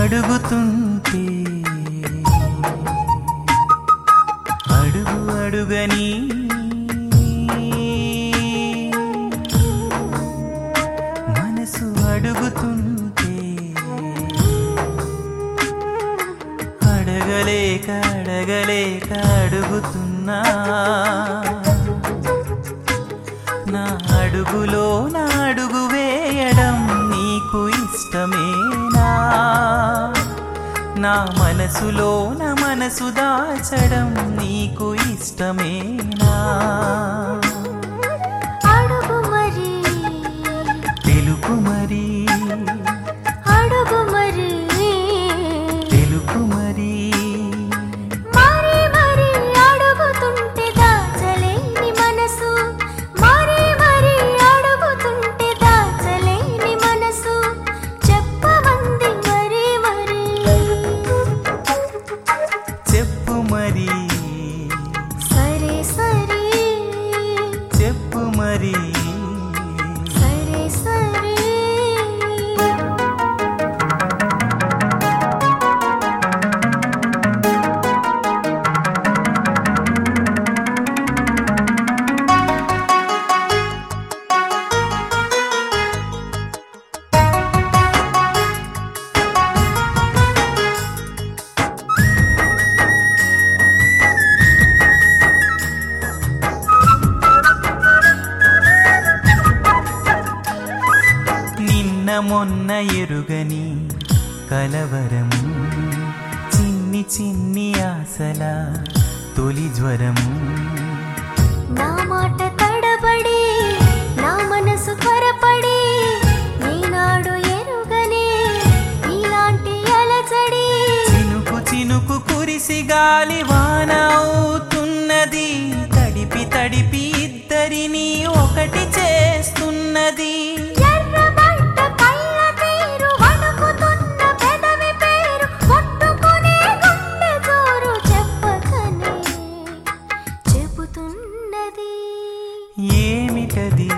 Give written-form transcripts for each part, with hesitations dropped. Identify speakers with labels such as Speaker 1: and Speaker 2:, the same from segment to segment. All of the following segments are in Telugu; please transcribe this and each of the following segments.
Speaker 1: అడుగుతుంటే అడుగు అడుగని మనసు అడుగుతుంటే అడగలేక అడగలేక అడుగుతున్నా నా అడుగులో నా అడుగు వేయడం నీకు ఇష్టమేనా నా మనసులో నా మనసు దాచడం నీకు ఇష్టమేనా
Speaker 2: అడుగు మరి
Speaker 1: తెలుపు మరి
Speaker 2: అడుగు మరి
Speaker 1: తెలుపు మరి
Speaker 2: మరి మరి అడుగుతుంటే దాచలేని మనసు మరి మరి అడుగుతుంటే దాచలేని మనసు చెప్పమంది మరి మరి
Speaker 1: చెప్పు మరి
Speaker 2: సరే సరే
Speaker 1: చెప్పు మరి
Speaker 2: సరే సరే
Speaker 1: నిన్న మొన్న ఎరుగని కలవరం చిన్ని చిన్ని ఆశల తొలి జ్వరం
Speaker 2: నా మాట తడబడి నా మనసు త్వరపడి ఈనాడు ఎరుగనే ఇలాంటి అలజడి
Speaker 1: చినుకు చినుకు కురిసి గాలి వాన అవుతున్నది తడిపి తడిపి ఇద్దరిని ఒకటి చేస్తున్నది
Speaker 2: ఎర్రబడ్డ కళ్ళ తీరు వణుకుతున్న పెదవి పేరు కొట్టుకునే గుండె జోరు చెప్పకనే చెబుతున్నది
Speaker 1: ఏమిటది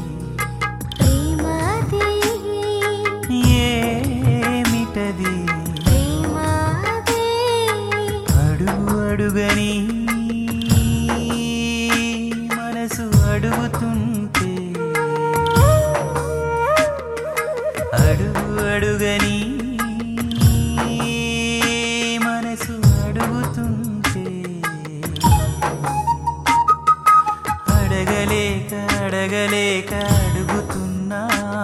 Speaker 2: ప్రేమది
Speaker 1: ఏమిటది
Speaker 2: ప్రేమది
Speaker 1: అడుగు అడుగని మనసు అడుగుతుంటే అడుగు అడుగని మనసు అడుగుతుంటే అడగలేక అడగలేక అడుగుతున్నా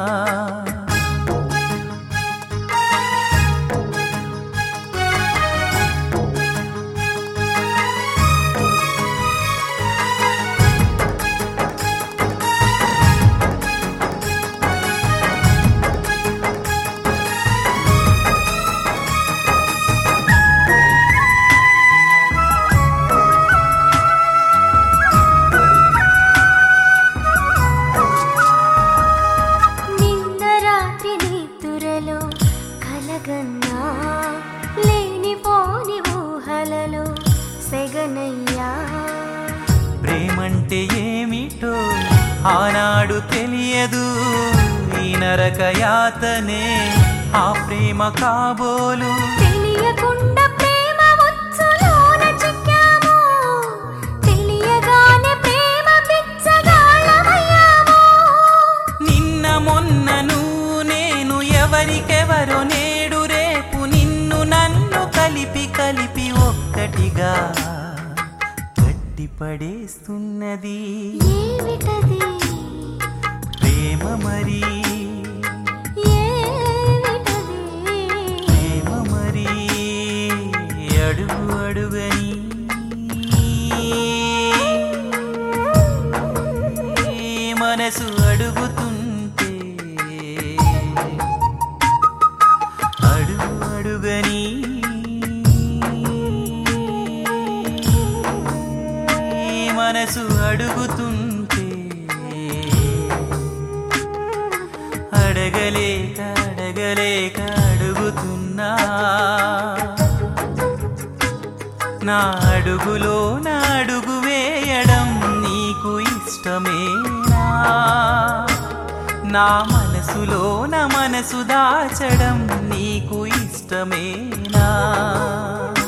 Speaker 2: నిన్న రాత్రి నిద్దురలో కలగన్నా లేనిపోని ఊహలలో సెగనయ్యా
Speaker 1: ప్రేమంటే ఏమిటో ఆనాడు తెలియదు ఈ నరక యాతనే ఆ ప్రేమ కాబోలు
Speaker 2: తెలియకుండా ప్రేమ ముచ్చులోన చిక్కాము తెలియగానే ప్రేమ పిచ్చగాళ్ళమయ్యాము
Speaker 1: నిన్న మొన్న నువ్వు నేను ఎవరికెవరో నేడు రేపు నిన్ను నన్ను కలిపి కలిపి ఒక్కటిగా గట్టి పడేస్తున్నది
Speaker 2: ఏమిటది
Speaker 1: ప్రేమ మరి
Speaker 2: ఏమిటది
Speaker 1: ప్రేమ మరి అడుగు అడుగని మనసు అడుగుతుంటే అడుగు అడుగని మనసు అడుగుతుంటే అడగలేక అడగలేక అడుగుతున్నా నా అడుగులో నా అడుగు వేయడం నీకు ఇష్టమేనా నా మనసులో నా మనసు దాచడం నీకు ఇష్టమేనా